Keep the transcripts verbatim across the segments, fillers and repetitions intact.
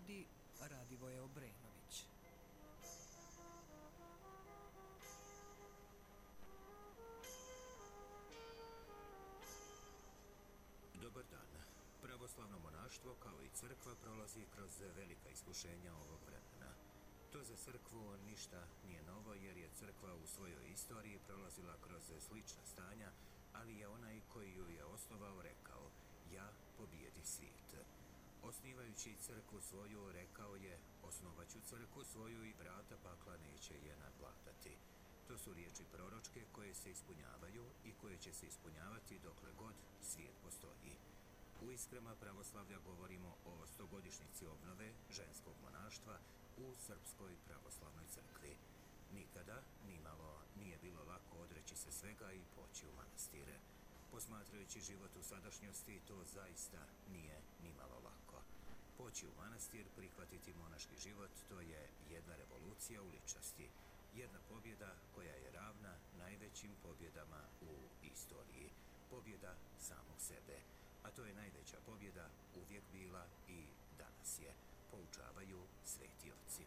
vodi Radivoje Obrenović. Dobar dan. Pravoslavno monaštvo kao i crkva prolazi kroz velika iskušenja ovog vremena. To za crkvu ništa nije novo jer je crkva u svojoj istoriji prolazila kroz slična stanja, ali je onaj koji ju je osnovao rekao: ja pobijedi svijet. Osnivajući crkvu svoju rekao je: osnovaću crkvu svoju i vrata pakla neće je nadvladati. To su riječi proročke koje se ispunjavaju i koje će se ispunjavati dokle god svijet postoji. U Iskrama pravoslavlja govorimo o stogodišnjici obnove ženskog monaštva u Srpskoj pravoslavnoj crkvi. Nikada, nimalo, nije bilo lako odreći se svega i poći u manastire. Posmatrajući život u sadašnjosti, to zaista nije nimalo lako. Poći u manastir, prihvatiti monaški život, to je jedna revolucija u ličnosti. Jedna pobjeda koja je ravna najvećim pobjedama u istoriji. Pobjeda samog sebe. A to je najveća pobjeda uvijek bila i danas je, poučavaju sveti oci.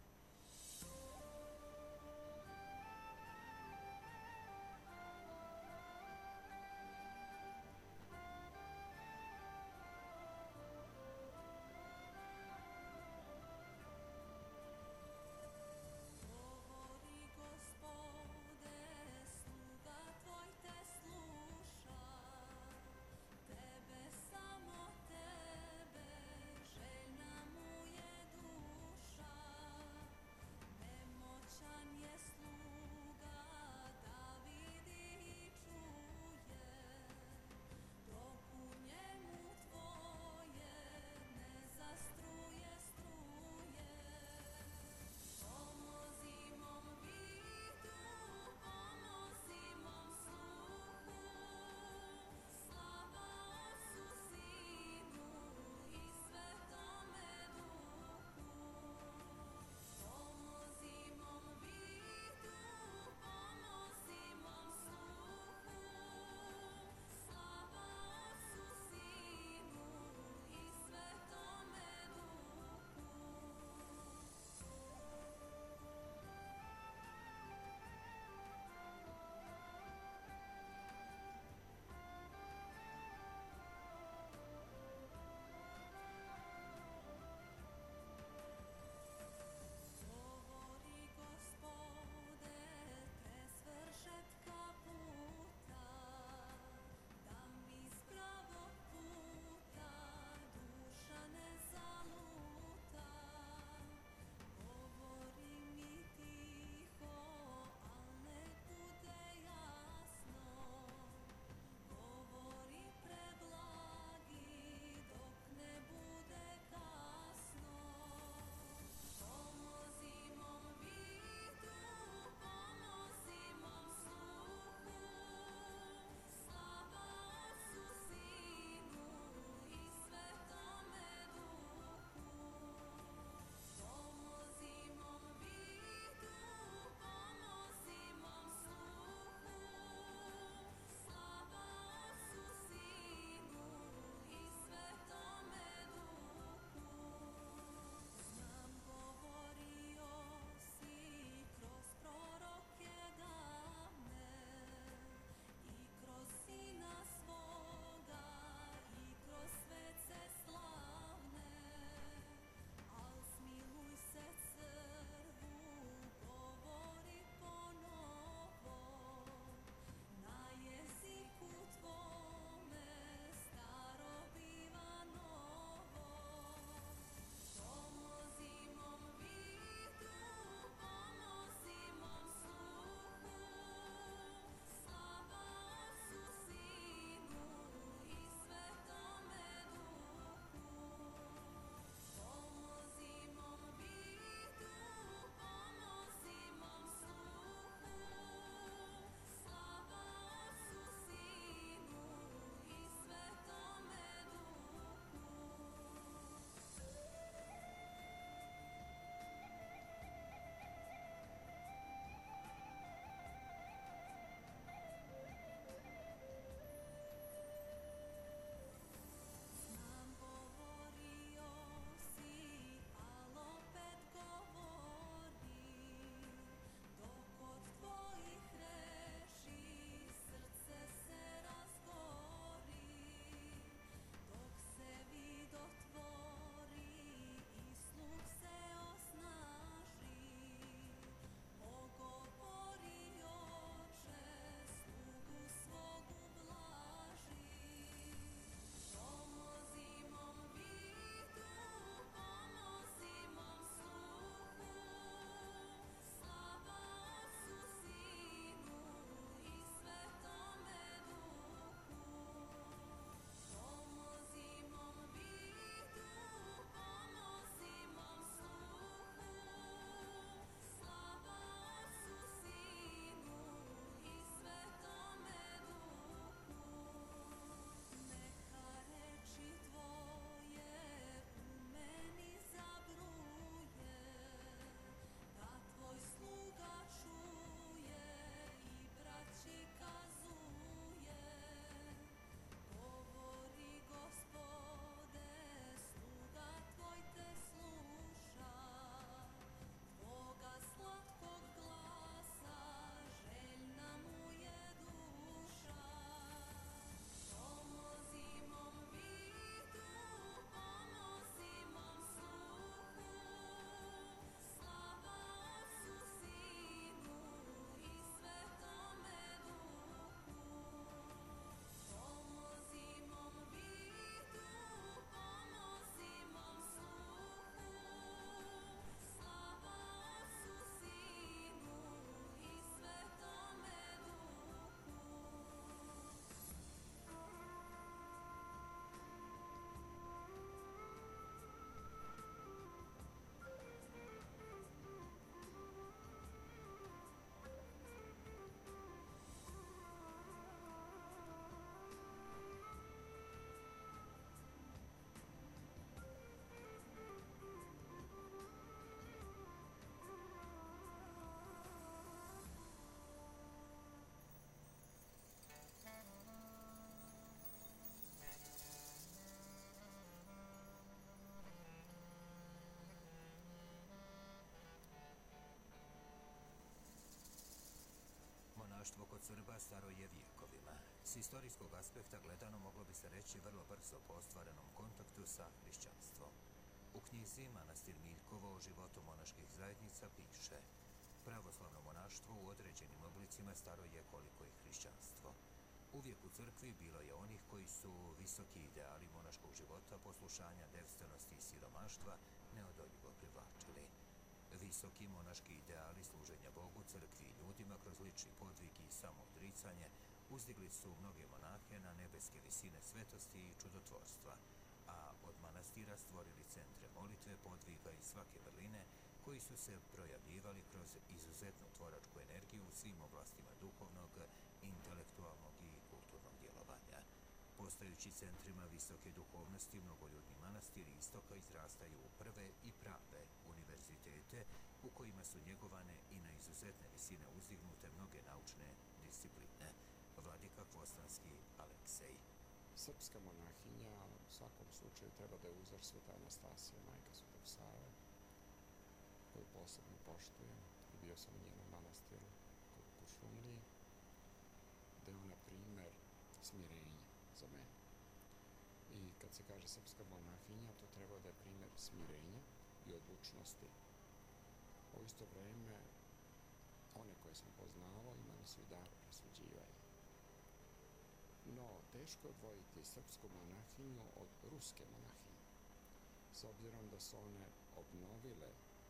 monaštvo kod Srba staro je vijekovima. S historijskog aspekta gledano moglo bi se reći vrlo brzo po ostvarenom kontaktu sa hrišćanstvom. U knjizi Manastir Miljkovo o životu monaških zajednica piše: pravoslavno monaštvo u određenim oblicima staro je koliko i hrišćanstvo. Uvijek u crkvi bilo je onih koji su visoki ideali monaškog života, poslušanja, devstvenosti i siromaštva neodoljivo privlačili. Visoki monaški ideali služenja Bogu, crkvi i ljudima kroz lični podvig i samoodricanje uzdigli su mnoge monahe na nebeske visine svetosti i čudotvorstva, a od manastira stvorili centre molitve, podviga i svake vrline koji su se projavljivali kroz izuzetnu tvoračku energiju u svim oblastima duhovnog, intelektualnog i kulturnog djelovanja. Postajući centrima visoke duhovnosti, mnogoljudni manastiri istoka izrastaju u prve i prave univerzitete u kojima su njegovane i na izuzetne visine uzdignute mnoge naučne discipline. Vladika Kvostanski Aleksej. Srpska monahinja u svakom slučaju treba da je uzor Sveta Anastasija, majka Svetog Save, koju posebno poštujem. Bio sam u njenom manastiru kod Kuršumliji, da je ona primer smirenja za mene. I kad se kaže srpska monahinja, to treba da je primer smirenja i odlučnosti. U isto vreme, one koje sam poznavao imali su i dar rasuđivanja. No, teško je odvojiti srpsku monahinju od ruske monahinje, s obzirom da su one obnovile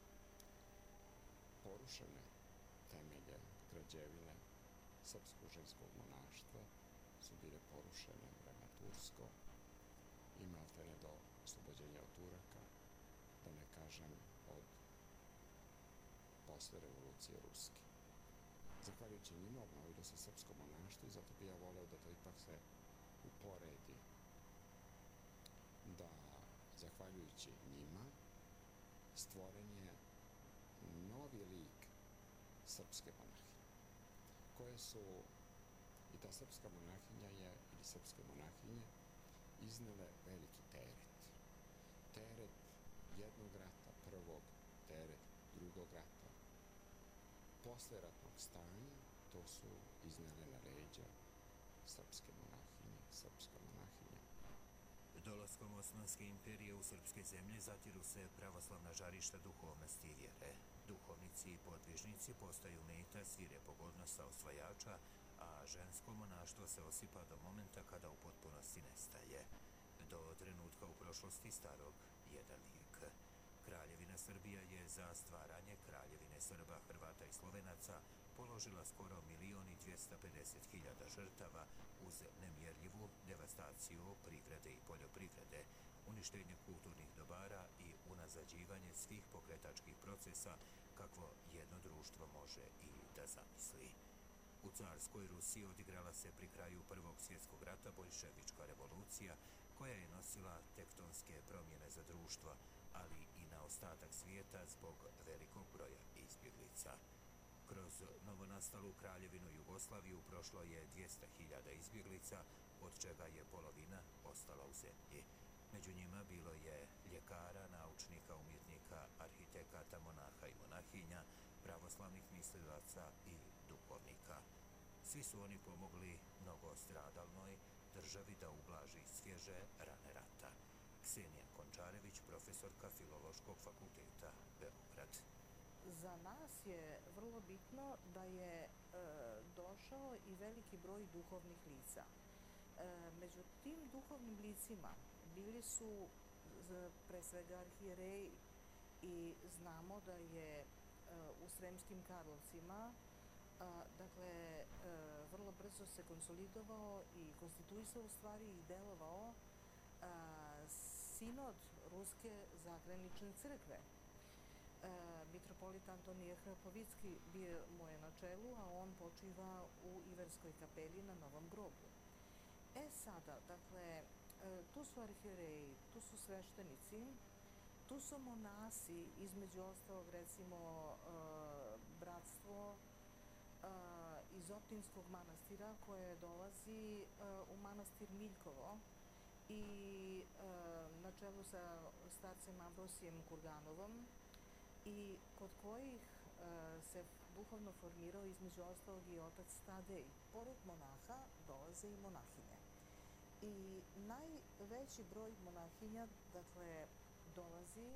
porušene temelje, građevine srpskog ženskog monaštva, su bile porušene u vreme tursko i maltene do oslobođenja od Turaka, da ne kažem od posle revolucije ruske. Zahvaljujući njima obnovilo se srpsko monaštvo i zato bi ja voleo da to ipak se uporedi, da zahvaljujući njima stvoren je novi lik srpske monahinje, koje su, i ta srpska monahinja je, ili srpske monahinje, iznele veliki teret. Teret jednog rata, prvog, teret drugog rata, posleratnog stanja, to su iznele na leđa srpske monahinje, srpska monahinja. Dolaskom Osmanske imperije u srpske zemlje zatiru se pravoslavna žarišta duhovnosti i vjere. Duhovnici i podvižnici postaju meta svirepog odnosa osvajača, a žensko monaštvo se osipa do momenta kada u potpunosti nestaje. Do trenutka u prošlosti starog jedan vijek. Kraljevina Srbija je za stvaranje Kraljevine Srba, Hrvata i Slovenaca položila skoro milion i dvjesto pedeset hiljada žrtava uz nemjerljivu devastaciju privrede i poljoprivrede, uništenje kulturnih dobara i unazađivanje svih pokretačkih procesa kakvo jedno društvo može i da zamisli. U carskoj Rusiji odigrala se pri kraju Prvog svjetskog rata boljševička revolucija koja je nosila tektonske promjene za društvo, ali i na ostatak svijeta zbog velikog broja izbjeglica. Kroz novonastalu kraljevinu Jugoslaviju prošlo je dvjesto hiljada izbjeglica, od čega je polovina ostala u zemlji. Među njima bilo je ljekara, naučnika, umjetnika, arhitekata, monaha i monahinja, pravoslavnih mislilaca i duhovnika. Svi su oni pomogli mnogostradalnoj državi da ublaži svježe rane rata. Ksenija Končarević, profesorka Filološkog fakulteta, Beograd. Za nas je vrlo bitno da je e, došao i veliki broj duhovnih lica. E, među tim duhovnim licima bili su z, pre svega arhijereji i znamo da je e, u Sremskim Karlovcima a, dakle, e, vrlo brzo se konsolidovao i konstituisao u stvari i delovao a, sinod Ruske zagranične crkve. E, mitropolit Antonije Hrapovicki bio mu je na čelu, a on počiva u Iverskoj kapelji na Novom groblju. E sada, dakle, e, tu su arhijereji, tu su sveštenici, tu su monasi, između ostalog recimo e, bratstvo e, iz Optinskog manastira koje dolazi e, u manastir Miljkovo i e, na čelu sa starcem Ambrosijem Kurganovom, i kod kojih e, se duhovno formirao između ostalog i otac Tadej. Pored monaha dolaze i monahinje. I najveći broj monahinja, dakle, dolazi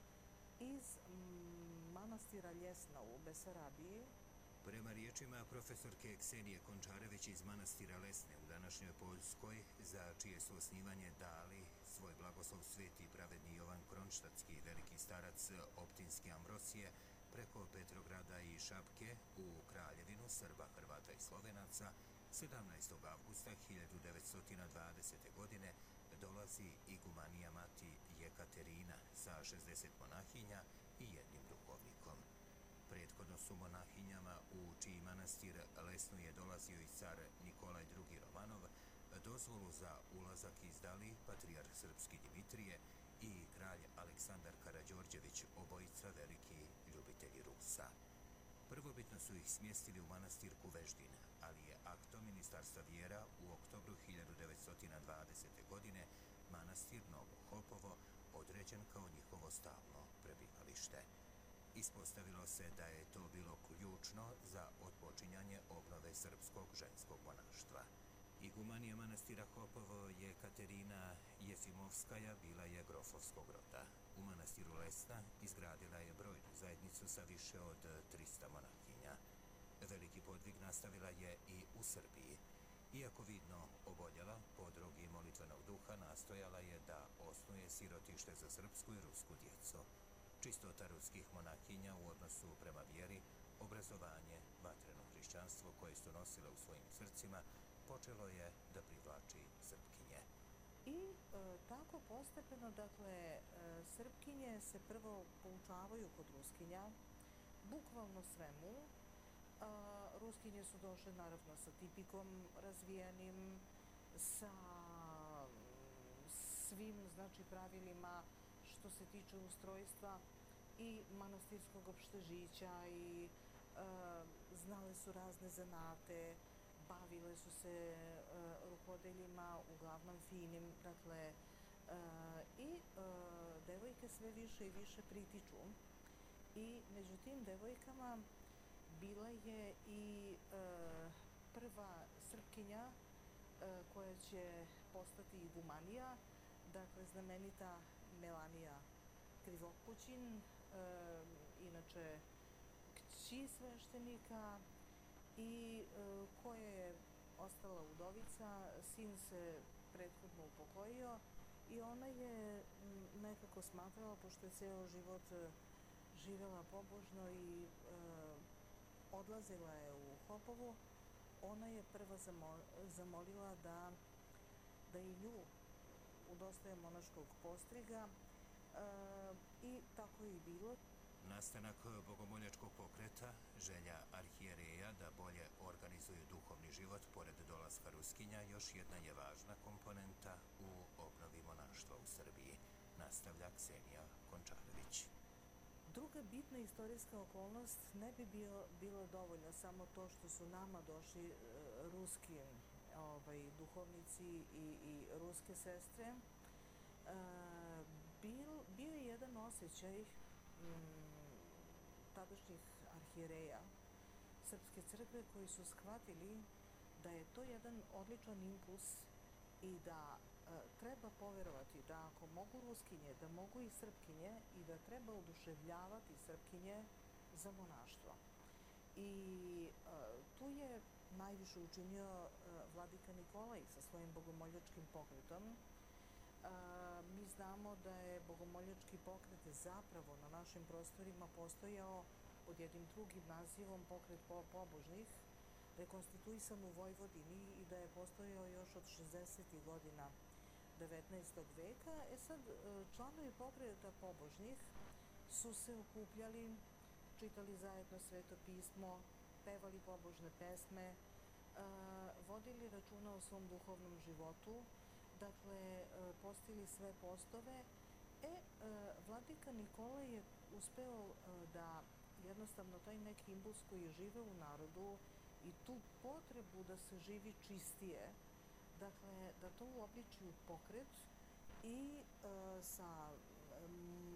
iz mm, manastira Ljesna u Besarabiji. Prema riječima profesorke Ksenije Končarević iz manastira Lesne u današnjoj Poljskoj, za čije su osnivanje dali svoj blagoslov sveti i pravedni Jovan Kronštatski, veliki starac Optinski Ambrosije, preko Petrograda i Šapke u Kraljevinu Srba, Hrvata i Slovenaca, sedamnaestog avgusta hiljadu devetsto dvadesete. godine dolazi igumanija mati Jekaterina sa šezdeset monahinja i jednim duhovnikom. Prethodno su monahinjama, u čiji manastir Lesnu je dolazio i car Nikolaj drugi. Romanov, dozvolu za ulazak izdali patrijarh srpski Dimitrije i kralj Aleksandar Karađorđević, obojica veliki ljubitelji Rusa. Prvobitno su ih smjestili u manastir Kuveždin, ali je aktom Ministarstva vjera u oktobru hiljadu devetsto dvadesete. godine manastir Novo Hopovo određen kao njihovo stalno prebivalište. Ispostavilo se da je to bilo ključno za otpočinjanje obnove srpskog ženskog monaštva. Igumanija manastira Hopovo je Katerina Jefimovskaja, bila je grofovskog roda. U manastiru Lesna izgradila je brojnu zajednicu sa više od trista monahinja. Veliki podvig nastavila je i u Srbiji. Iako vidno oboljela, po drogi molitvenog duha nastojala je da osnuje sirotište za srpsku i rusku djecu. Čistota ruskih monahinja u odnosu prema vjeri, obrazovanje, vatreno hrišćanstvo koje su nosile u svojim srcima, počelo je da privlači Srpkinje. I e, tako postepeno, dakle, e, Srpkinje se prvo poučavaju kod Ruskinja, bukvalno svemu. A, Ruskinje su došle naravno sa tipikom razvijenim, sa svim, znači, pravilima što se tiče ustrojstva i manastirskog opštežića i e, znale su razne zanate, bavile su se e, rukodeljima, uglavnom finim, dakle, e, i e, devojke sve više i više pritiču. I među tim devojkama bila je i e, prva Srpkinja e, koja će postati igumanija, dakle, znamenita Melanija Krivokućin, e, inače kći sveštenika i e, koja je ostala udovica, sin se prethodno upokojio i ona je m, nekako smatrala, pošto je ceo život e, živjela pobožno i e, odlazila je u Hopovu, ona je prva zamo, zamolila da, da i nju udostaje monaškog postriga e, i tako je i bilo. Nastanak bogomoljačkog pokreta, želja arhijereja da bolje organizuju duhovni život pored dolaska Ruskinja, još jedna je važna komponenta u obnovi monaštva u Srbiji, nastavlja Ksenija Končarević. Druga bitna istorijska okolnost ne bi bio, bilo dovoljno samo to što su nama došli e, ruski ovaj, duhovnici i, i ruske sestre. E, bil, bio je jedan osjećaj mm, tadašnjih arhijereja Srpske crkve koji su shvatili da je to jedan odličan impuls i da e, treba poverovati da ako mogu Ruskinje, da mogu i Srpkinje i da treba oduševljavati Srpkinje za monaštvo. I e, tu je najviše učinio e, vladika Nikolaj sa svojim bogomoljačkim pokretom. E, mi znamo da je bogomoljački pokret zapravo na našim prostorima postojao pod jednim drugim nazivom pokret po pobožnih, da je konstituisan u Vojvodini i da je postojao još od šezdesetih godina devetnaestog veka. E sad, članovi pokreta pobožnih su se okupljali, čitali zajedno Sveto pismo, pevali pobožne pesme, vodili računa o svom duhovnom životu, dakle, postili sve postove. E, vladika Nikola je uspeo da jednostavno taj neki impuls koji je žive u narodu i tu potrebu da se živi čistije, dakle, da to uobliči u pokret i e, sa m,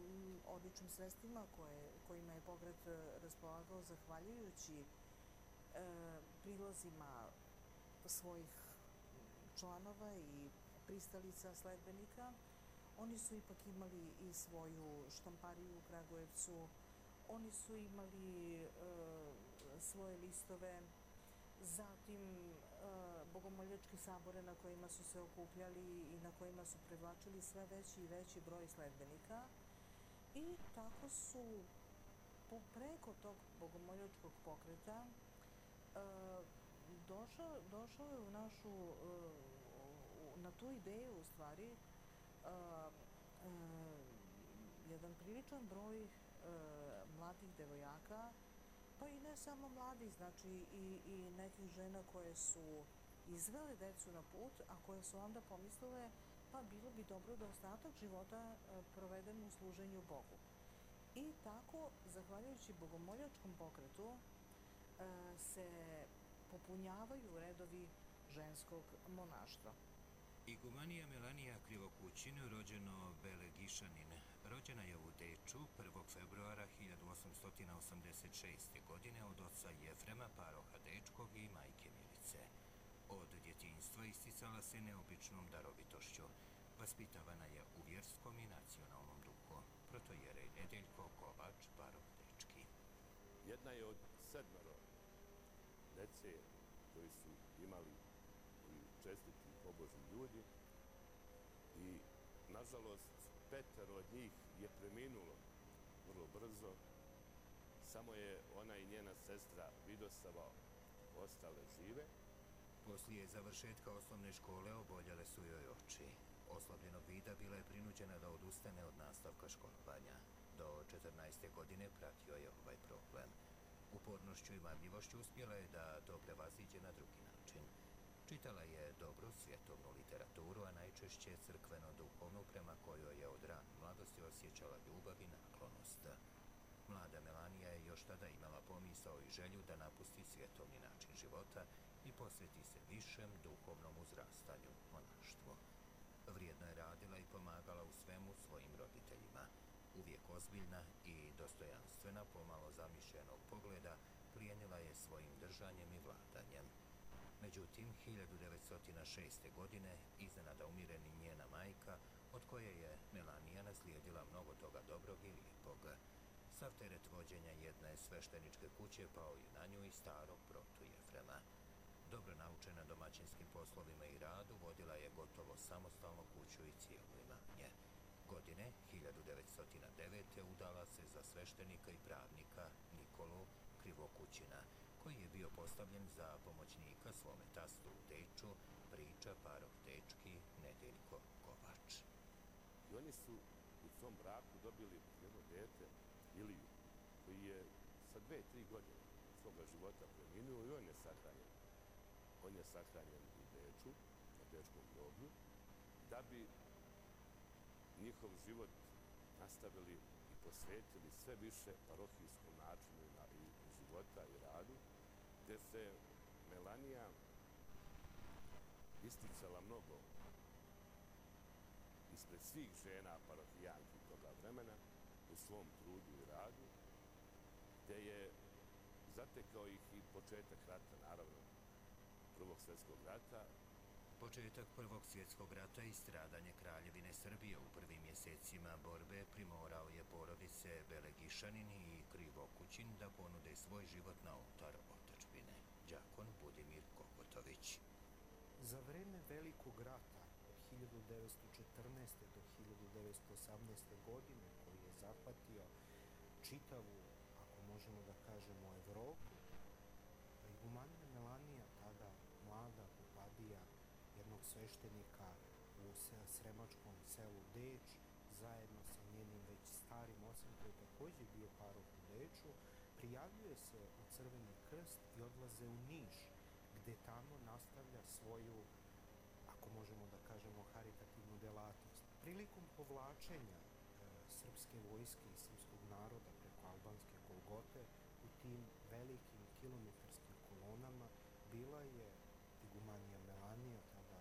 odličnim sredstvima koje, kojima je pokret e, raspolagao zahvaljujući e, prilozima svojih članova i pristalica sledbenika. Oni su ipak imali i svoju štampariju u Kragujevcu, oni su imali e, svoje listove, zatim e, bogomoljačke sabore na kojima su se okupljali i na kojima su privlačili sve veći i veći broj sledbenika i tako su po preko tog bogomoljačkog pokreta e, došao, došao je u našu, e, na tu ideju u stvari e, e, jedan priličan broj e, mladih devojaka, pa i ne samo mladih, znači i, i nekih žena koje su izvele decu na put, a koje su onda pomislile pa bilo bi dobro da ostatak života e, provedem u služenju Bogu. I tako, zahvaljujući bogomoljačkom pokretu, e, se popunjavaju redovi ženskog monaštva. Igumanija Melanija Krivokućin, rođeno Belegišanin, rođena je u Deču prvog februara hiljadu osamsto osamdeset šeste. godine od oca Jefrema Paroha Dečkog i majke Milice. Od djetinjstva isticala se neobičnom darovitošću. Vaspitavana je u vjerskom i nacionalnom duhu. Protojerej Nedeljko Kovač Paroh Dečki. Jedna je od sedmero dece koji su imali i čestiti pobožni ljudi i nažalost petero od njih je preminulo vrlo brzo. Samo je ona i njena sestra Vidosava ostale žive. Poslije završetka osnovne škole oboljele su joj oči. Oslabljenog vida bila je prinuđena da odustane od nastavka školovanja. Do četrnaeste. godine pratio je ovaj problem. Upornošću i marljivošću uspjela je da to prevaziđe na drugi način. Čitala je dobru svjetovnu literaturu, a najčešće crkveno-duhovnu prema kojoj je od rane mladosti osjećala ljubav i naklonost. Mlada Melanija je još tada imala pomisao i želju da napusti svjetovni način života i posveti se višem duhovnom uzrastanju, monaštvu. Vrijedno je radila i pomagala u svemu svojim roditeljima. Uvijek ozbiljna i dostojanstvena, pomalo zamišljenog pogleda, plijenila je svojim držanjem i vladanjem. Međutim, hiljadu devetsto šeste. godine iznenada umire ni njena majka, od koje je Melanija naslijedila mnogo toga dobrog i lijepog. Sav teret vođenja jedne svešteničke kuće pao je na nju i starog protu Jefrema. Dobro naučena domaćinskim poslovima i radu, vodila je gotovo samostalno kuću i cijelo imanje. Godine hiljadu devetsto devete. udala se za sveštenika i pravnika Nikolu Krivokućina, koji je bio postavljen za pomoćnika svome tastu u Deču, priča Paroh Dečki Nedeljko Kovač. I oni su u svom braku dobili jedno dete, Iliju, koji je sa dve, tri godine svoga života preminuo i on je sahranjen. On je sahranjen u Deču, na Dečkom groblju, da bi njihov život nastavili i posvetili sve više parohijskom načinu i života i radu, gde se Melanija isticala mnogo ispred svih žena parohijanki toga vremena u svom trudu i radu, gde je zatekao ih i početak rata, naravno, Prvog svjetskog rata. Početak Prvog svjetskog rata i stradanje Kraljevine Srbije u prvim mjesecima borbe primorao je porodice Belegišanin i Krivokućin da ponude svoj život na oltar otadžbine. Đakon Budimir Kokotović. Za vreme Velikog rata od hiljadu devetsto četrnaeste. do hiljadu devetsto osamnaeste. godine, koji je zahvatio čitavu, ako možemo da kažemo, Evropu, igumanija Melanija, tada mlada popadija jednog sveštenika u sremačkom selu Deč, zajedno sa njenim već starim ocem, koji je također bio paroh u Deču, prijavljuje se u Crveni krst i odlaze u Niš, gde tamo nastavlja svoju, ako možemo da kažemo, haritativnu delatnost. Prilikom povlačenja e, srpske vojske i srpskog naroda preko albanske Golgote u tim velikim kilometarskim kolonama bila je igumanija Melanija, tada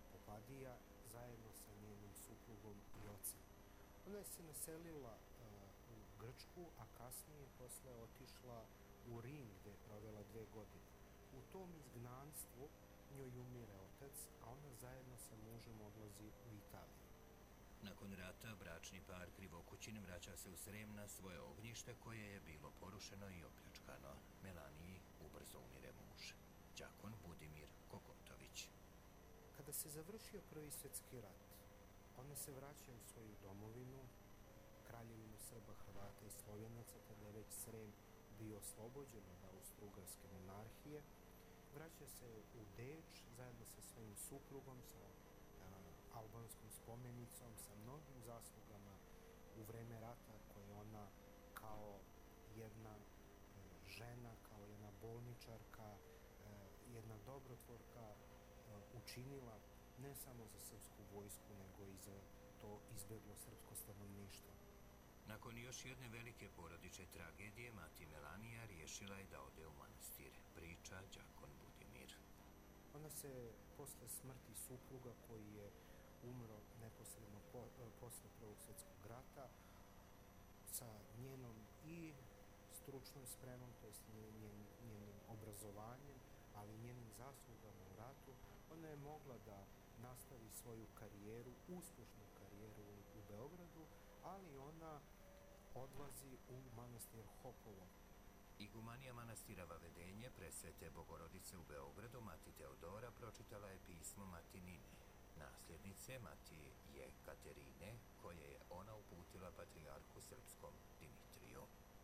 popadija, zajedno sa njenim suprugom i ocem. Ona je se naselila uh, Grčku, a kasnije posle otišla u Rim gdje je provela dve godine. U tom izgnanstvu njoj umire otac, a ona zajedno sa mužem odlazi u Italiju. Nakon rata, bračni par Krivokućin vraća se u Srem na svoje ognjište koje je bilo porušeno i opljačkano. Melaniji ubrzo umire muž, đakon Budimir Kokontović. Kada se završio Prvi svjetski rat, ona se vraća u svoju domovinu, Kraljevinu Srba, Hrvata i Slovenaca, kada je već Srem bio oslobođen od Austro-Ugarske monarhije. Vraća se u Beč zajedno sa svojim suprugom, sa a, albanskom spomenicom, sa mnogim zaslugama u vreme rata koje ona kao jedna e, žena, kao jedna bolničarka, e, jedna dobrotvorka e, učinila ne samo za srpsku vojsku, nego i za to izbjeglo srpsko stanovništvo. Nakon još jedne velike porodične tragedije, mati Melanija riješila je da ode u manastir, priča đakon Budimir. Ona se posle smrti supruga koji je umro neposredno po, posle Prvog svjetskog rata sa njenom i stručnom spremom, to jest njen, njenim obrazovanjem, ali i njenim zaslugama u ratu, ona je mogla da nastavi svoju karijeru, uspješnu karijeru u, u Beogradu, ali ona odlazi u manastir Hopovo. Igumanija manastira Vavedenje presvete Bogorodice u Beogradu, mati Teodora, pročitala je pismo mati Nine, nasljednice mati Jekaterine, koje je ona uputila patrijarhu srpskom Dimitriju.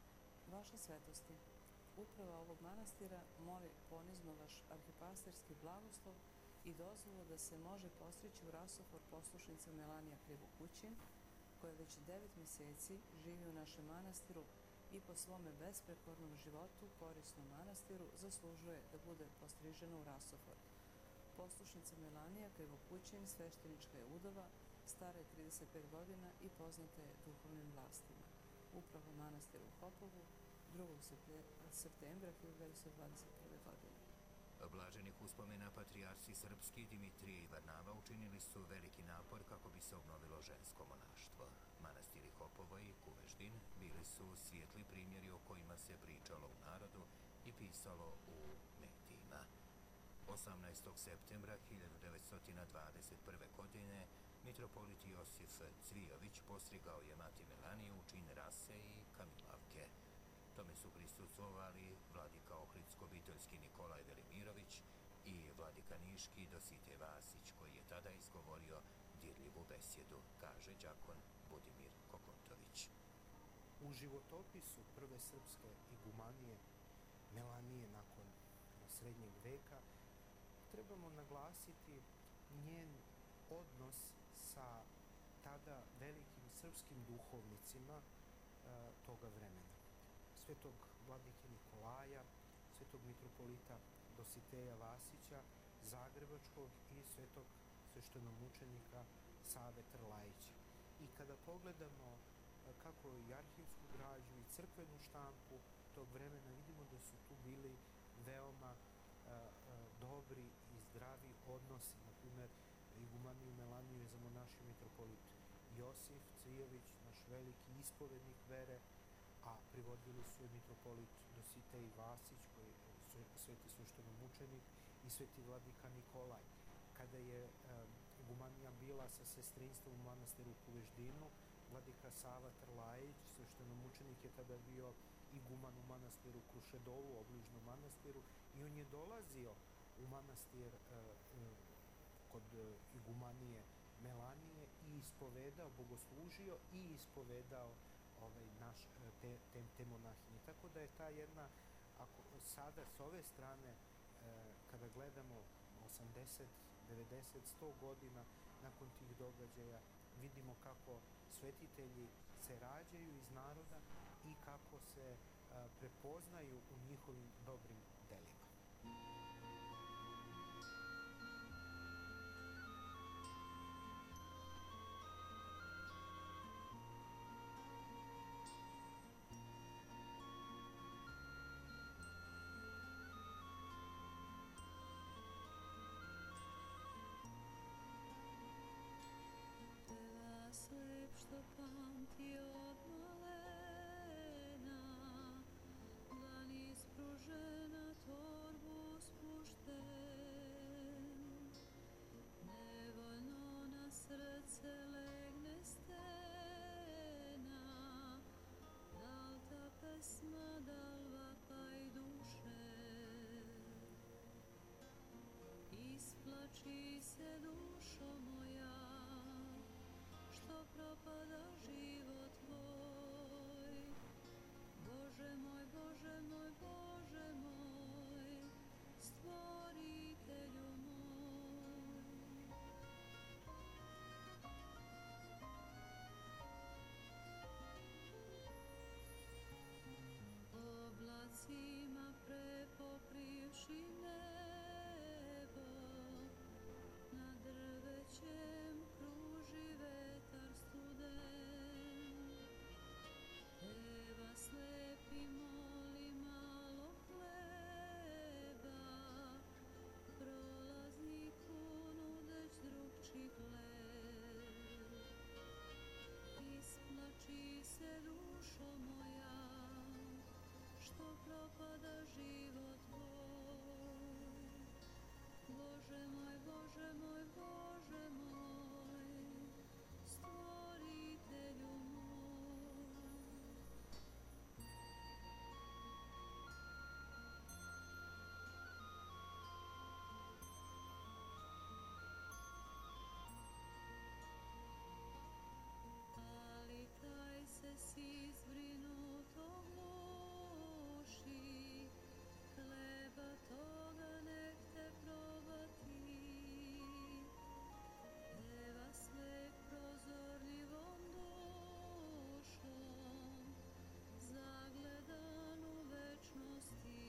Vaša svetosti, uprava ovog manastira moli ponizno vaš arhipastirski blagoslov i dozvolu da se može postrići u rasofor poslušnica Melanija Krivokućin, koja već devet mjeseci živi u našem manastiru i po svome besprekornom životu, korisnom manastiru, zaslužuje da bude postrižena u rasofor. Poslušnica Melanija Krivokućin sveštenička je udova, stara je trideset pet godina i poznata je duhovnim vlastima. Uprava manastira u Hopovu, drugog septembra hiljadu devetsto dvadeset prve. godine. Blaženih uspomena patrijarsi srpski Dimitrije i Varnava učinili su veliki napor kako bi se obnovilo žensko monaštvo. Manastiri Hopovo i Kuveždin bili su svijetli primjeri o kojima se pričalo u narodu i pisalo u medijima. osamnaestog septembra hiljadu devetsto dvadeset prve. godine mitropolit Josif Cvijović postrigao je mati Melaniju u čin rase i kamilavke. Tome su prisustvovali vladika Ohridsko-Biteljski Nikolaj Velimirović i vladika Niški Dositej Vasić, koji je tada izgovorio dirljivu besjedu, kaže đakon Budimir Kokontović. U životopisu prve srpske igumanije Melanije nakon srednjeg veka trebamo naglasiti njen odnos sa tada velikim srpskim duhovnicima e, toga vremena. Svetog vladike Nikolaja, svetog mitropolita Dositeja Vasića, Zagrebačkog i svetog sveštenomučenika Save Trlajića. I kada pogledamo kako i arhivsku građu i crkvenu štampu tog vremena, vidimo da su tu bili veoma a, a, dobri i zdravi odnosi. Naprimjer, igumaniju Melaniju je zamonašio mitropolit Josif Cvijović, naš veliki ispovednik vere, a privodili su je mitropolit Dositej Vasić, koji je sveti sveštenomučenik, i sveti vladika Nikolaj. Kada je um, igumanija bila sa sestrinstvom u manastiru u Kuveždinu, vladika Sava Trlajić, sveštenomučenik, je tada bio iguman u manastiru Krušedovu, obližnom manastiru, i on je dolazio u manastir uh, uh, kod uh, igumanije Melanije i ispovedao, bogoslužio i ispovedao ovaj naš te, te, te monahinje. Tako da je ta jedna, ako sada s ove strane e, kada gledamo osamdeset, devedeset, sto godina nakon tih događaja, vidimo kako svetitelji se rađaju iz naroda i kako se a, prepoznaju u njihovim dobrim delima. Slep što pamti od malena, život tvoj. Bože moj, Bože moj, Bože moj, stvoritelju moj. Ali taj se si zbrinuto gluši, hleba toga nek te probati. Eva sve prozorljivom dušom, zagledan u večnosti.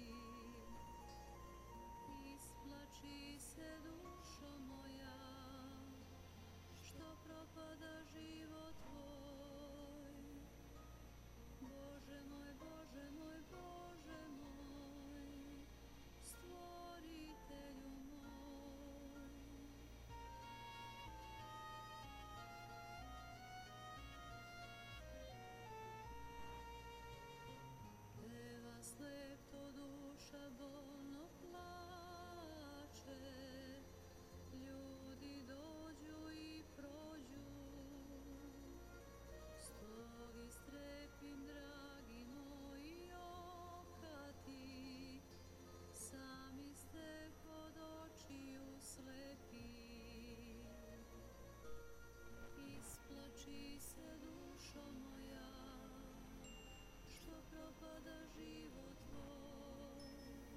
Isplači se dušo moja, što propada život tvoj. Bože moj, Bože moj, Bože moj, stvoritelju moj. Deva slep to duša bolno plače, ljudi dođu i prođu. Stog i strepim, dragi moji, okati, sami ste kod očiju slepi. Isplači se dušo moja, što propada život tvoj.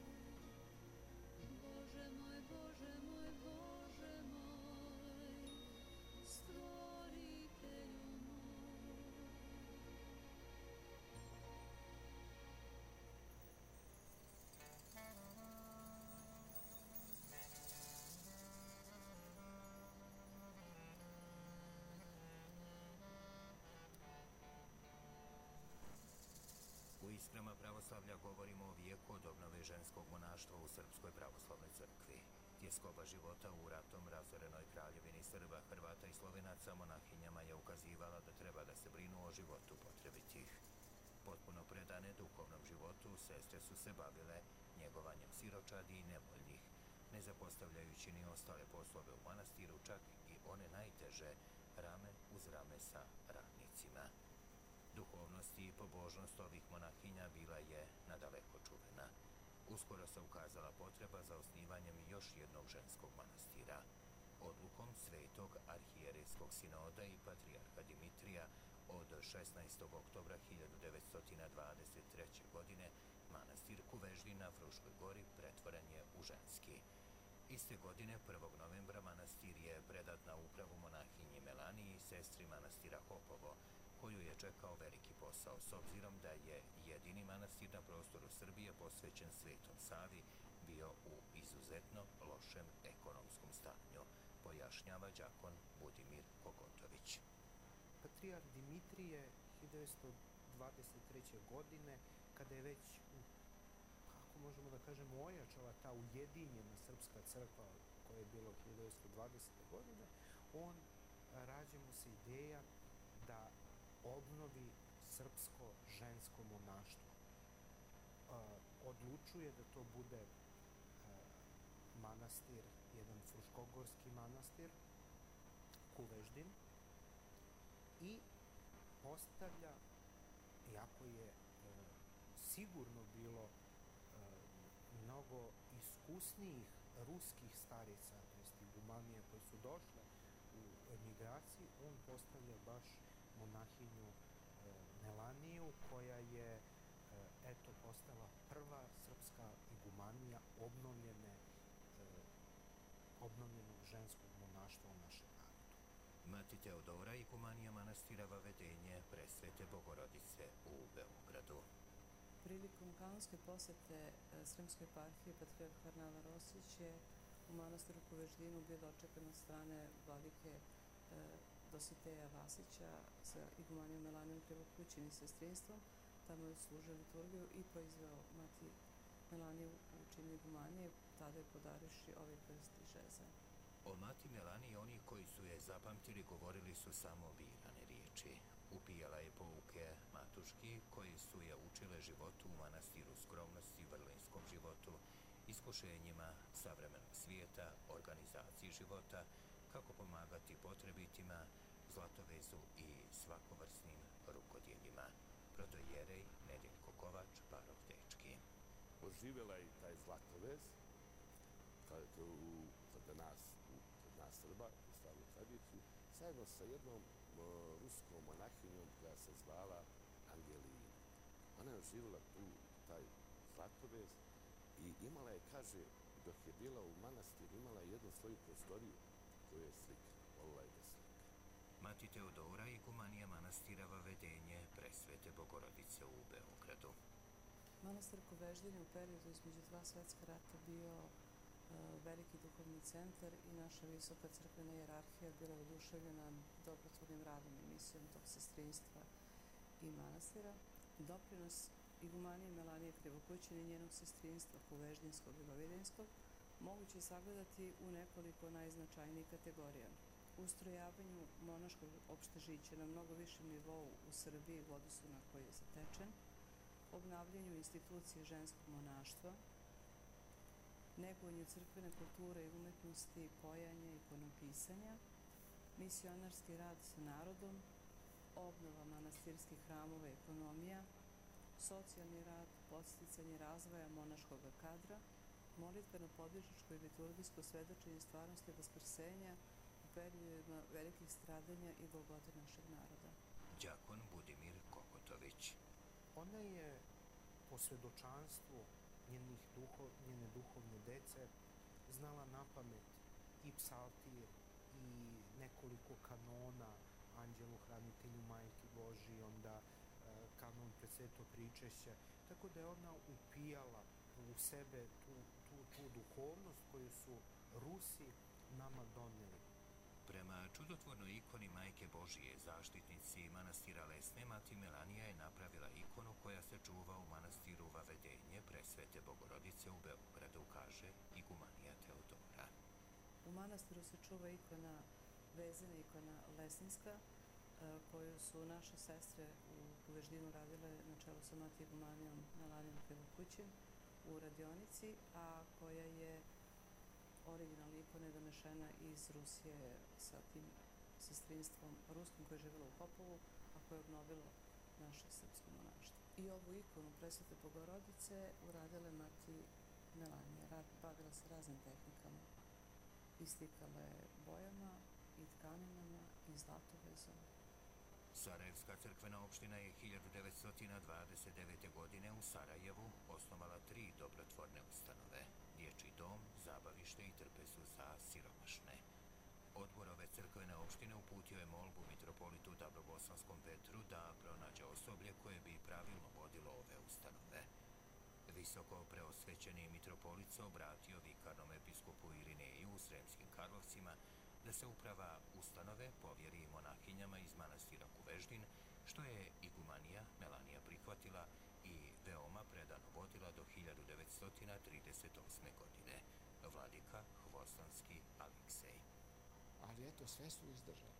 Bože moj, Bože moj, Bože moj, stvoritelju moj. U iskrama pravoslavlja govorimo o vijeku od obnove ženskog monaštva u Srpskoj pravoslavnoj crkvi. Tjeskoba života u ratom razorenoj kraljevini Srba, Hrvata i Slovenaca monahinjama je ukazivala da treba da se brinu o životu potrebitih. Potpuno predane duhovnom životu, sestre su se bavile njegovanjem siročadi i nevoljnih, ne zapostavljajući ni ostale poslove u manastiru, čak i one najteže, rame uz rame sa radnicima. Duhovnost i pobožnost ovih monahinja bila je nadaleko čuvena. Uskoro se ukazala potreba za osnivanjem još jednog ženskog manastira. Odlukom Svetog arhijerejskog sinoda i patrijarha Dimitrija od šesnaestog oktobra hiljadu devetsto dvadeset treće. godine manastir Kuveždin na Fruškoj gori pretvoren je u ženski. Iste godine, prvog novembra, manastir je predat na upravu monahinji Melaniji, sestri manastira Hopovo, koju je čekao veliki posao, s obzirom da je jedini manastir na prostoru Srbije posvećen Svetom Savi bio u izuzetno lošem ekonomskom stanju, pojašnjava đakon Budimir Kogotović. Patrijarh Dimitrije hiljadu devetsto dvadeset treće. godine, kada je već, kako možemo da kažemo, ojačala ta ujedinjena srpska crkva koja je bila hiljadu devetsto dvadesete. godine, on rađa mu se ideja da obnovi srpsko žensko monaštvo. Uh, odlučuje da to bude uh, manastir, jedan fruškogorski manastir, Kuveždin, i postavlja, iako je uh, sigurno bilo uh, mnogo iskusnijih ruskih starica, to jest igumanije koje su došle u emigraciji, on postavlja baš monahinju e, Melaniju, koja je e, eto postala prva srpska igumanija obnovljene, e, obnovljenog ženskog monaštva u našem narodu. Mati Teodora, igumanija manastira Vavedenje Presvete Bogorodice u Beogradu. Prilikom kanonske posete e, Sremskoj eparhije patrijarh Varnava Rosić je u manastiru Kuveždinu bio dočekan od strane vladike e, Dositeja Vasića sa igumanijom Melanijom Krivokućin i sestrinstvom. Tamo je služio liturgiju i proizveo mati Melaniju u činu igumanije, tada je podariši ovaj krst i žezan. O mati Melaniji oni koji su je zapamtili govorili su samo birane riječi. Upijala je pouke matuški koji su je učile životu u manastiru, skromnosti, vrlinskom životu, iskušenjima savremenog svijeta, organizaciji života, kako pomagati potrebitima, zlatovezu i svakovrsnim rukodjeljima. Protojerej Nedeljko Kovač, Parov dečki. Oživjela je i taj zlatovez, kad, u, kod nas, u, kod nas Srba, u slavnu tradiciju, zajedno sa jednom uh, ruskom monahinjom koja se zvala Angelina. Ona je oživjela tu taj zlatovez i imala je, kaže, dok je bila u manastiru, imala je jednu svoju prostoriju koju je slika, volila je da slika. Mati Teodora, igumanija manastira Vavedenje Presvete Bogorodice u Beogradu. Manastir Koveždin je u periodu između dva svetska rata bio e, veliki duhovni centar i naša visoka crkvena hijerarhija bila oduševljena dobrotvornim radom i misijom tog sestrinstva i manastira. Doprinos igumanije Melanije Krivokućine i njenog sestrinstva Koveždinskog i Vavedenskog moguće je sagledati u nekoliko najznačajnijih kategorija. Ustrojavanju monaškog opštežića na mnogo višem nivou u Srbiji u odnosu na koji je zatečen, obnavljanju institucije ženskog monaštva, negovanju crkvene kulture i umetnosti, pojanja i ikonopisanja, misionarski rad sa narodom, obnova manastirskih hramova i ekonomija, socijalni rad, podsticanje razvoja monaškog kadra, molitveno-podvižničko i liturgijsko svedočenje stvarnosti vaskrsenja u periodima velikih stradanja i golgote našeg naroda. Đakon Budimir Kokotović. Ona je po svedočanstvu njenih duho, njene duhovne dece znala napamet i psaltir i nekoliko kanona Anđelu hranitelju Majke Božije, onda e, kanon pred sveto pričešće, tako da je ona upijala u sebe tu, tu, tu duhovnost koju su Rusi nama doneli. Prema čudotvornoj ikoni Majke Božije, zaštitnici manastira Lesne, mati Melanija je napravila ikonu koja se čuva u manastiru Vavedenje Presvete Bogorodice u Beogradu, kaže igumanija Teodora. U manastiru se čuva ikona, vezana ikona Lesinska, koju su naše sestre u Koveždinu radile na čelu sa mati igumanijom Melanijom Krivokućin u radionici, a koja je originalna ikona je donešena iz Rusije sa tim sestrinstvom ruskom koje je živjelo u Popovu, a koje je obnovilo naše srpsko monaštvo. I ovu ikonu Presvete Bogorodice uradile mati Melanija. Rad, bavila se raznim tehnikama. Islikala je bojama i tkaninama i zlatovezom. Sarajevska crkvena opština je hiljadu devetsto dvadeset devete. godine u Sarajevu osnovala tri dobrotvorne ustanove: dječji dom, zabavište i trpezu za siromašne. Odbor ove crkvene opštine uputio je molbu mitropolitu Dabrobosanskom Petru da pronađe osoblje koje bi pravilno vodilo ove ustanove. Visoko preosvećeni mitropolit se obratio vikarnom episkopu Irineju u Sremskim Karlovcima da se uprava ustanove povjeri monahinjama iz manastira Koveždin, što je igumanija Melanija prihvatila i veoma predano vodila do hiljadu devetsto trideset osme. godine. Vladika Hvostanski Aleksej. Ali eto, sve su izdržali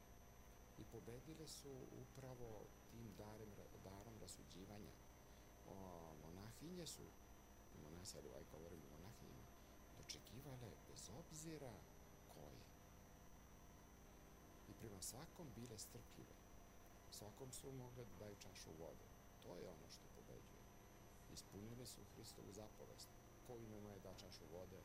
i pobedile su upravo tim darem, darom rasuđivanja. O, monahinje su, monasi, ali ovaj govorim o monahinjima, dočekivale bez obzira koje. I prema svakom bile strpljive. Svakom su mogle da daju čašu vode. To je ono što pobeđuje. Ispunili su Hristovu zapovest. Ko ime moje da čašu vode,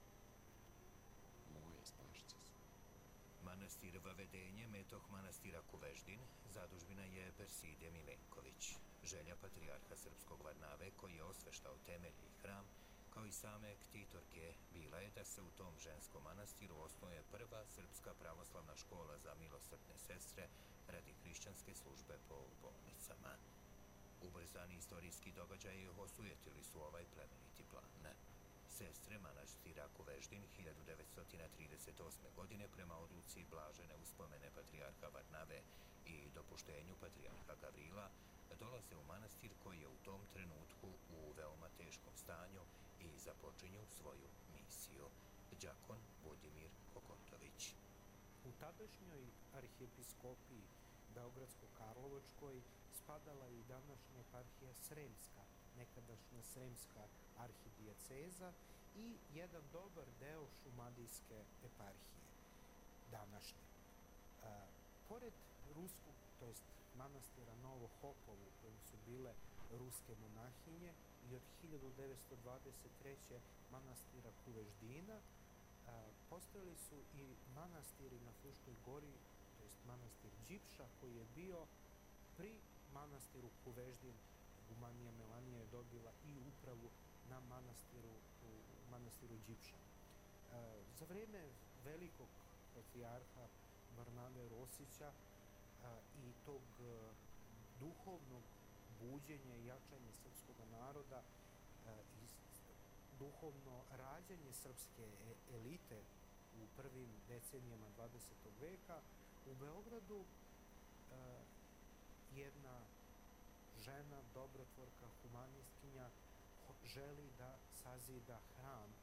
moje spašće se. Manastir Vavedenje, metoh manastira Koveždin, zadužbina je Perside Milenković. Želja patrijarha srpskog Varnave, koji je osveštao temelje i hram, kao i same ktitorke, bila je da se u tom ženskom manastiru osnuje prva srpska pravoslavna škola za milosrdne sestre radi hrišćanske službe po bolnicama. Ubrzani istorijski događaji osujetili su ovaj plemeniti plan. Sestre manastira Koveždin hiljadu devetsto trideset osme. godine prema odluci blažene uspomene patrijarha Varnave i dopuštenju patrijarha Gavrila dolaze u manastir koji je u tom trenutku u veoma teškom stanju i započinju svoju misiju. Đakon Budimir Kokotović. U tadašnjoj arhijepiskopiji Beogradsko-Karlovačkoj spadala i današnja eparhija Sremska, nekadašnja Sremska arhidijeceza i jedan dobar deo Šumadijske eparhije današnje. A, pored ruskog, to jest manastira Novo Hopovo u kojem su bile ruske monahinje i od hiljadu devetsto dvadeset treće manastira Kuveždina, a, postojali su i manastiri na Fruškoj gori, to jest manastir Đipša koji je bio pri manastiru Kuveždin. Gumanija Melanija je dobila i upravu na manastiru, u manastiru Đipša. E, za vreme velikog patrijarha Barnave Rosića a, i tog a, duhovnog buđenja i jačanja srpskog naroda a, i s- duhovno rađanje srpske e- elite u prvim decenijama dvadesetog veka, u Beogradu a, jedna žena, dobrotvorka, humanistkinja ho- želi da sazida hram,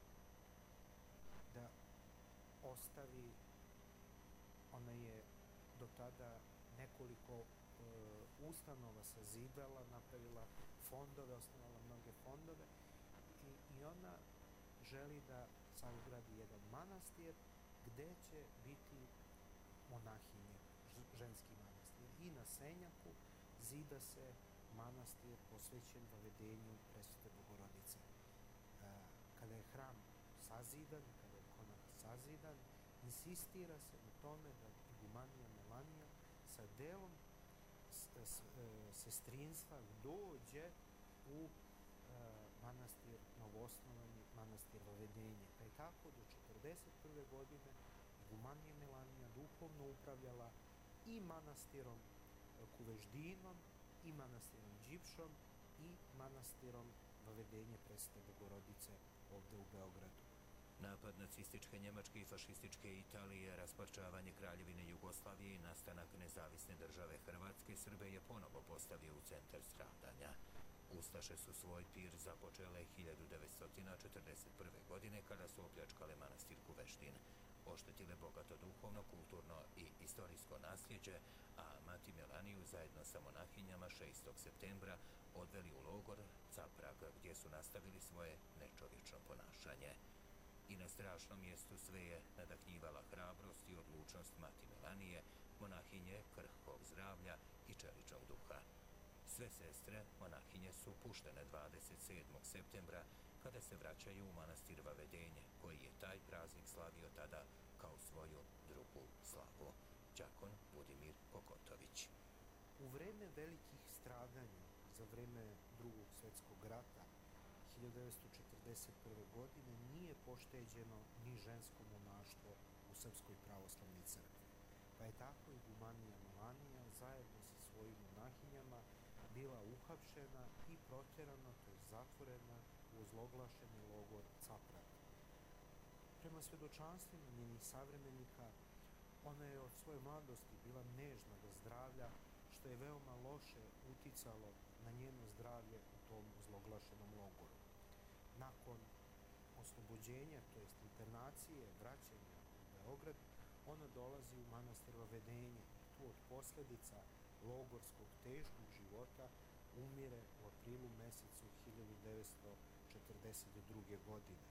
da ostavi, ona je do tada nekoliko e, ustanova sazidala, napravila fondove, osnovala mnoge fondove i, i ona želi da sagradi jedan manastir gde će biti monahinje, ž- ženski manastir. I na Senjaku zida se manastir posvećen vavedenju Presvete Bogorodice. E, kada je hram sazidan, kada je konak sazidan, insistira se na tome da igumanija Melanija sa delom s- s- e, sestrinstva dođe u e, manastir novoosnovani, manastir Vavedenje. Pa je tako do četrdeset prve godine igumanija Melanija duhovno upravljala i manastirom e, Kuveždinom, i manastirom Đipšom, i manastirom Vavedenje Presvete Bogorodice ovde u Beogradu. Napad nacističke Njemačke i fašističke Italije, rasparčavanje Kraljevine Jugoslavije i nastanak nezavisne države Hrvatske Srbe je ponovo postavio u centar stradanja. Ustaše su svoj pir započele hiljadu devetsto četrdeset prve. godine kada su opljačkale manastir Kuveždin, oštetile bogato duhovno, kulturno i istorijsko nasljeđe, a mati Melaniju zajedno sa monahinjama šestog septembra odveli u logor Caprag, gdje su nastavili svoje nečovječno ponašanje. I na strašnom mjestu sve je nadahnjivala hrabrost i odlučnost mati Melanije, monahinje krhkog zdravlja i čeličnog duha. Sve sestre, monahinje, su puštene dvadeset sedmog septembra kada se vraćaju u manastir Vavedenje, koji je taj praznik slavio tada kao svoju drugu slavu. Đakon Budimir Pokotović. U vreme velikih stradanja, za vreme drugog svjetskog rata, hiljadu devetsto četrdeset prve. godine nije pošteđeno ni žensko monaštvo u Srpskoj pravoslavnoj crkvi. Pa je tako i gumanija Melanija zajedno sa svojim monahinjama bila uhapšena i protjerana, to je zatvorena u ozloglašeni logor Caprag. Prema svedočanstvima njenih savremenika, ona je od svoje mladosti bila nežna do zdravlja, što je veoma loše uticalo na njeno zdravlje u tom ozloglašenom logoru. Nakon oslobođenja, to jest internacije, vraćanja u Beograd, ona dolazi u manastir Vavedenje i tu od posljedica logorskog teškog života umire u aprilu mesecu hiljadu devetsto četrdeset druge. godine.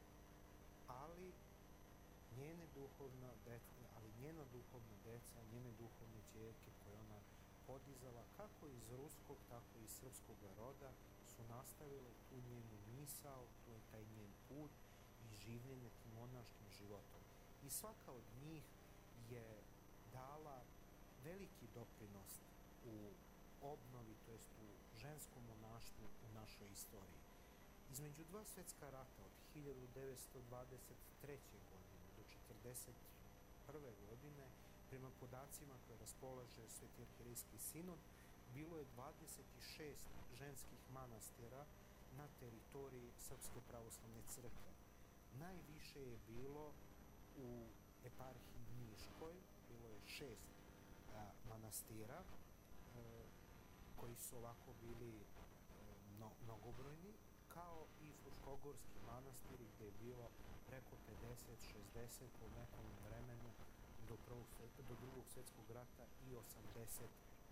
Ali njene duhovna deca, ali njena duhovna deca, njene duhovne ćerke koje ona podizala kako iz ruskog, tako i iz srpskog roda su nastavile tu njenu misao, tu je taj njen put i življenje tim monaškim životom. I svaka od njih je dala veliki doprinos u obnovi, to jest u ženskom monaštvu u našoj istoriji. Između dva svjetska rata od hiljadu devetsto dvadeset treće. godine do četrdeset prve. godine, prema podacima koje raspolaže Sveti arhijerejski sinod, bilo je dvadeset šest ženskih manastira na teritoriji Srpske pravoslavne crkve. Najviše je bilo u eparhiji Niškoj, bilo je šest a, manastira e, koji su ovako bili e, mno, mnogobrojni, kao i Fruškogorski manastiri gdje je bilo preko pedeset šezdeset u nekom vremenu do, prvog, svjet- do drugog svjetskog rata i osamdeset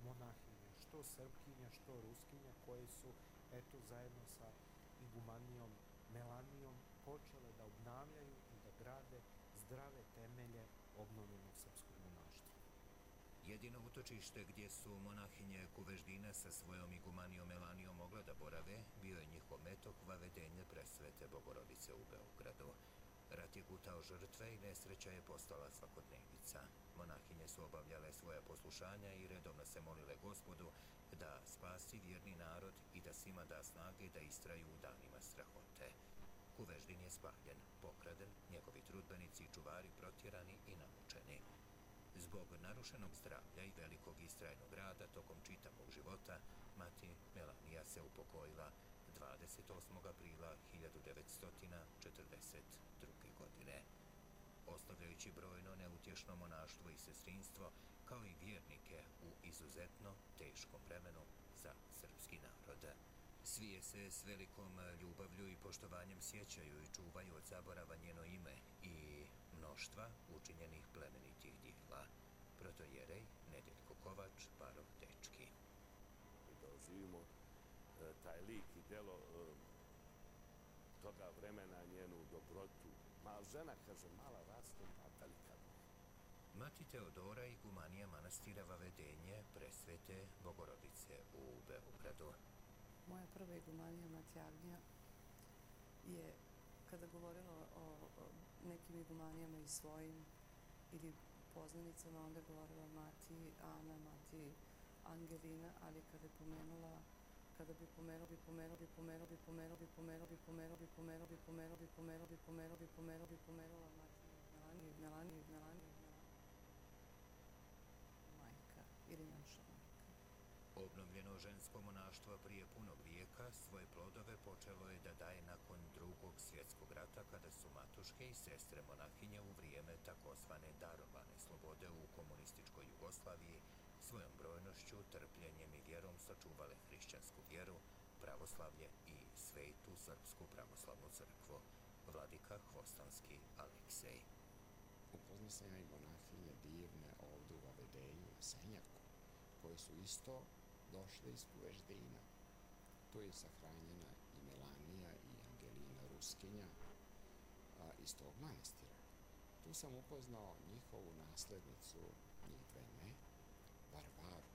monahinje, što Srpkinja, što Ruskinja, koje su eto zajedno sa igumanijom Melanijom počele da obnavljaju i da grade zdrave temelje obnovljenog srpskog monaštva. Jedino utočište gdje su monahinje Kuveždine sa svojom igumanijom Melanijom mogle da borave bio je njihov metok Vavedenje Presvete Bogorodice u Beogradu. Rat je gutao žrtve i nesreća je postala svakodnevica. Monahinje su obavljale svoja poslušanja i redovno se molile Gospodu da spasi vjerni narod i da svima da snage da istraju u danima strahote. Kuveždin je spaljen, pokraden, njegovi trudbenici i čuvari protjerani i namučeni. Zbog narušenog zdravlja i velikog istrajnog rada tokom čitavog života, mati Melanija se upokojila dvadeset osmog aprila hiljadu devetsto četrdeset druge. godine. Ostavljajući brojno neutješno monaštvo i sestrinstvo, kao i vjernike u izuzetno teškom vremenu za srpski narod. Svi je se s velikom ljubavlju i poštovanjem sjećaju i čuvaju od zaborava njeno ime i mnoštva učinjenih plemenitih dijela. Protojerej Nedeljko Kovač, Barov Dečki. I da oživimo e, taj lik i delo e, toga vremena, njenu dobrotu. Mal žena, kaže, mala rastom, a velika duha. Mati Teodora, igumanija manastira Vavedenje Presvete Bogorodice u Beogradu. Moja prva igumanija Mati Agnija je, kada govorila o, o nekim igumanijama i svojim ili poznanicama, onda je govorila Mati Ana, Mati Angelina, ali kada je pomenula kada bi pomenuo bi pomenuo bi pomenuo bi pomenuo bi pomenuo bi pomenuo bi pomenuo bi pomenuo bi pomenuo bi pomenuo bi pomenuo bi pomenula Mati Melaniju, Melaniju, Melaniju, majka ili naša majka. Obnovljeno žensko monaštvo prije punog vijeka svoje plodove počelo je da daje nakon drugog svjetskog rata, kada su matuške i sestre monahinje u vrijeme takozvane darovane slobode u komunističkoj Jugoslaviji svojom brojnošću, trpljenjem i vjerom sačuvale hrišćansku vjeru, pravoslavlje i Svetu Srpsku pravoslavnu crkvu. Vladika Hvostanski Aleksej. Upoznao sam ja i monahinje divne ovdje u Vavedenju, u Senjaku, koje su isto došle iz Kuveždina. Tu je sahranjena i Melanija i Angelina Ruskinja a, iz tog manastira. Tu sam upoznao njihovu naslednicu, njih dve ne, Varvaru.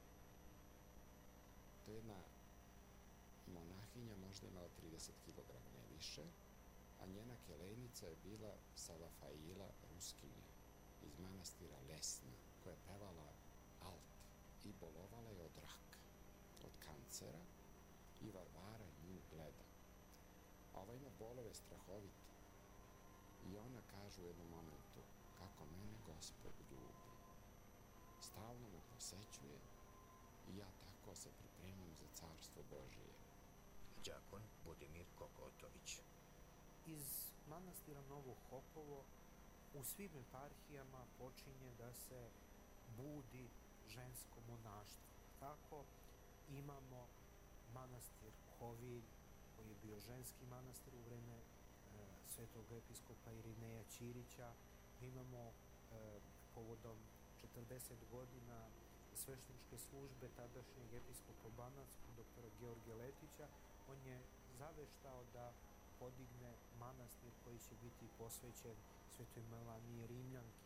To je jedna monahinja, možda imala trideset kilograma, ne više, a njena kelejnica je bila Savafaila Ruskinja iz manastira Lesna, koja je pevala alt i bolovala je od raka, od kancera, i Varvara nju gleda. A ova ima bolove strahovite i ona kaže u jednom momentu: kako mene Gospod ljubi. Stalno me posećuje i ja tako se pripremim za carstvo Božije. Đakon Budimir Kokotović. Iz manastira Novo Hopovo u svim eparhijama počinje da se budi žensko monaštvo. Tako imamo manastir Hovilj, koji je bio ženski manastir u vreme e, svetog episkopa Irineja Ćirića. Imamo e, povodom četrdeset godina svešteničke službe tadašnjeg episkopa Banatskog, doktora Georgija Letića. On je zaveštao da podigne manastir koji će biti posvećen Svetoj Melaniji Rimljanki.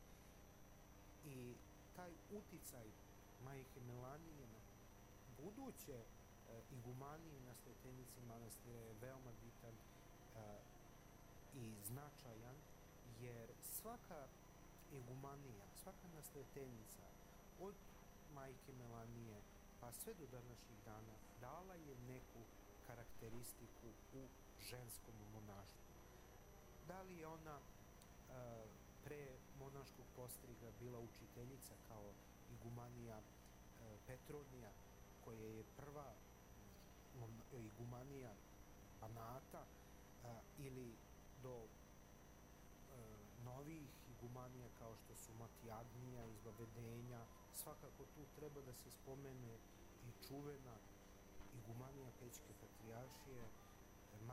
I taj uticaj majke Melanije na buduće e, igumanije na svetenici manastira je veoma bitan e, i značajan, jer svaka igumanija, svaka nasletenica od majke Melanije pa sve do današnjih dana dala je neku karakteristiku u ženskom monaštvu. Da li je ona e, pre monaškog postriga bila učiteljica kao igumanija e, Petronija, koja je prva mon, igumanija Banata, e, ili do e, novih igumanija kao što su Mati Agnija iz Vavedenja. Svakako tu treba da se spomene i čuvena igumanija Pećke patrijaršije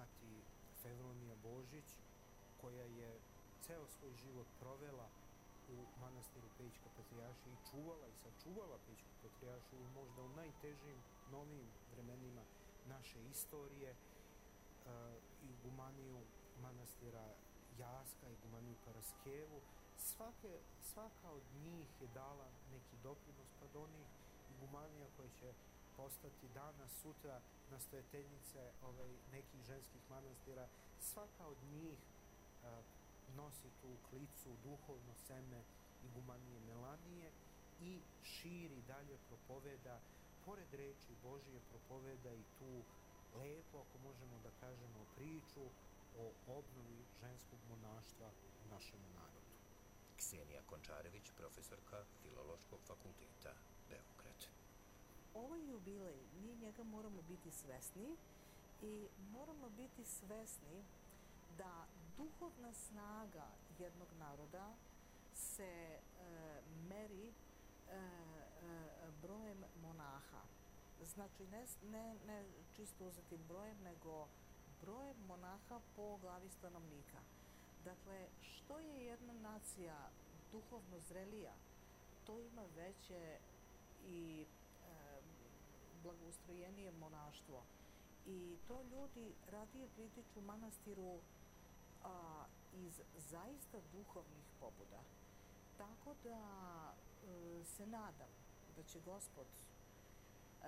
Mati Fevronija Božić, koja je ceo svoj život provela u manastiru Pećka Patrijaršija i čuvala i sačuvala Pećku Patrijaršiju možda u najtežim novim vremenima naše istorije, e, igumaniju manastira Jaska, igumaniju Paraskevu. Svake, svaka od njih je dala neki doprinos, pa do onih igumanija koje će postati danas, sutra nastojateljice ovaj, nekih ženskih manastira. Svaka od njih a, nosi tu klicu, duhovno seme igumanije Melanije i širi dalje, propoveda, pored reči Božije, propoveda i tu lepo, ako možemo da kažemo, priču o obnovi ženskog monaštva u našem narodu. Ksenija Končarević, profesorka Filološkog fakulteta, Beograd. Ovaj jubilej, mi njega moramo biti svesni i moramo biti svesni da duhovna snaga jednog naroda se e, meri e, e, brojem monaha. Znači ne, ne, ne čisto uzetim brojem, nego brojem monaha po glavi stanovnika. Dakle, što je jedna nacija duhovno zrelija, to ima veće i e, blagoustrojenije monaštvo. I to ljudi radije pritiču manastiru a, iz zaista duhovnih pobuda. Tako da e, se nadam da će Gospod e,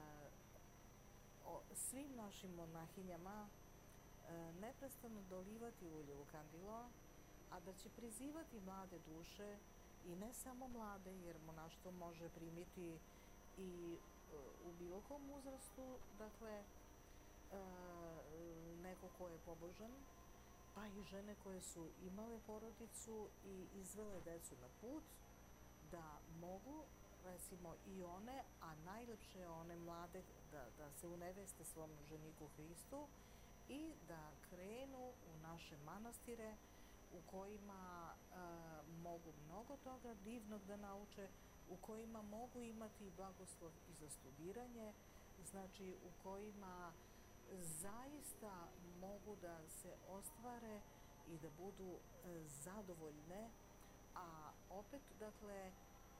o, svim našim monahinjama e, neprestano dolivati ulje u kandilo, a da će prizivati mlade duše i ne samo mlade, jer monaštvo može primiti i e, u bilo kom uzrastu, dakle, e, neko ko je pobožan, pa i žene koje su imale porodicu i izvele decu na put, da mogu, recimo i one, a najlepše one mlade, da, da se uneveste svom ženiku Hristu i da krenu u naše manastire u kojima e, mogu mnogo toga divnog da nauče, u kojima mogu imati blagoslov i za studiranje, znači u kojima zaista mogu da se ostvare i da budu e, zadovoljne, a opet, dakle, e,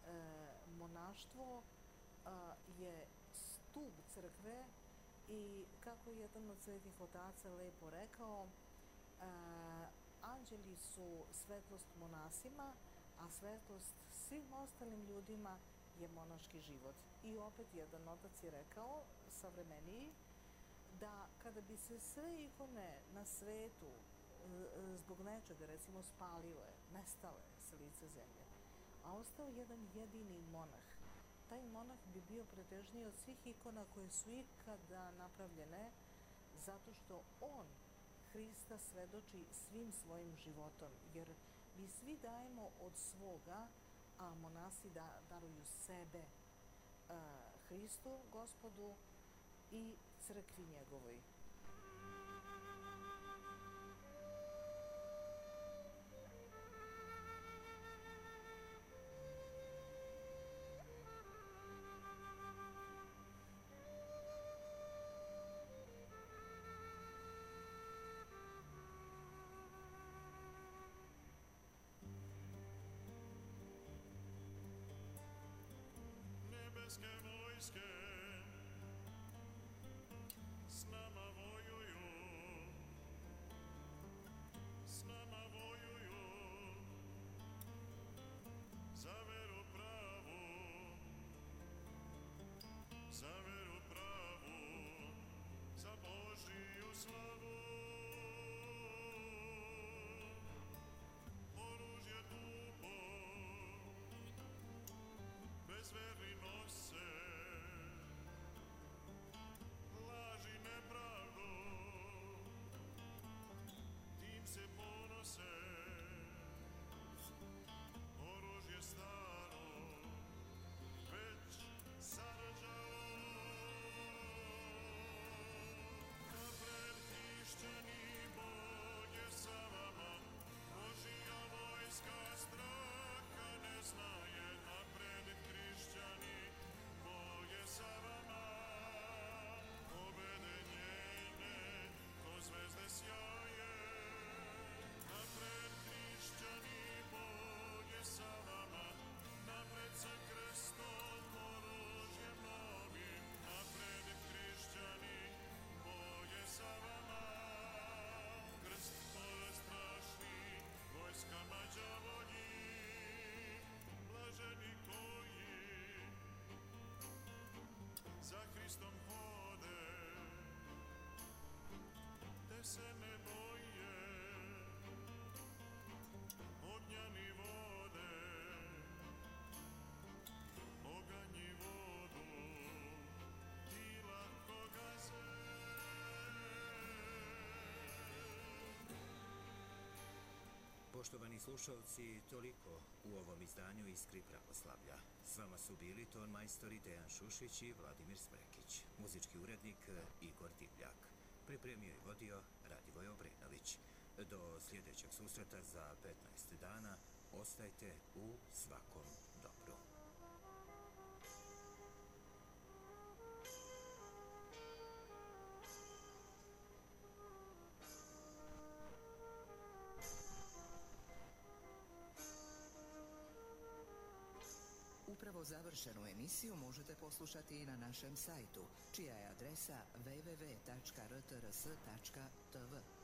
monaštvo e, je stub crkve i kako je jedan od svetih otaca lepo rekao, e, anđeli su svetlost monasima, a svetlost svim ostalim ljudima je monaški život. I opet jedan otac je rekao, savremeniji, da kada bi se sve ikone na svetu zbog nečega, recimo, spalile, nestale sa lica zemlje, a ostao jedan jedini monah, taj monah bi bio pretežniji od svih ikona koje su ikada napravljene, zato što on Hrista svedoči svim svojim životom, jer mi svi dajemo od svoga, a monasi da, daruju sebe uh, Hristu, Gospodu i crkvi njegovoj. Nebeske vojske s nama sve se ne boje, ognja ni vode, oganji vodu i lako gaze. Poštovani slušalci, toliko u ovom izdanju Iskri pravoslavlja. S vama su bili ton majstori Dejan Šušić i Vladimir Smrekić, muzički urednik Igor Divljak. Pripremio i vodio Radivoj Obrenović. Do sljedećeg susreta za petnaest dana ostajte u svakom dobru. Upravo završenu emisiju možete poslušati i na našem sajtu, čija je adresa w w w tačka r t r s tačka t v.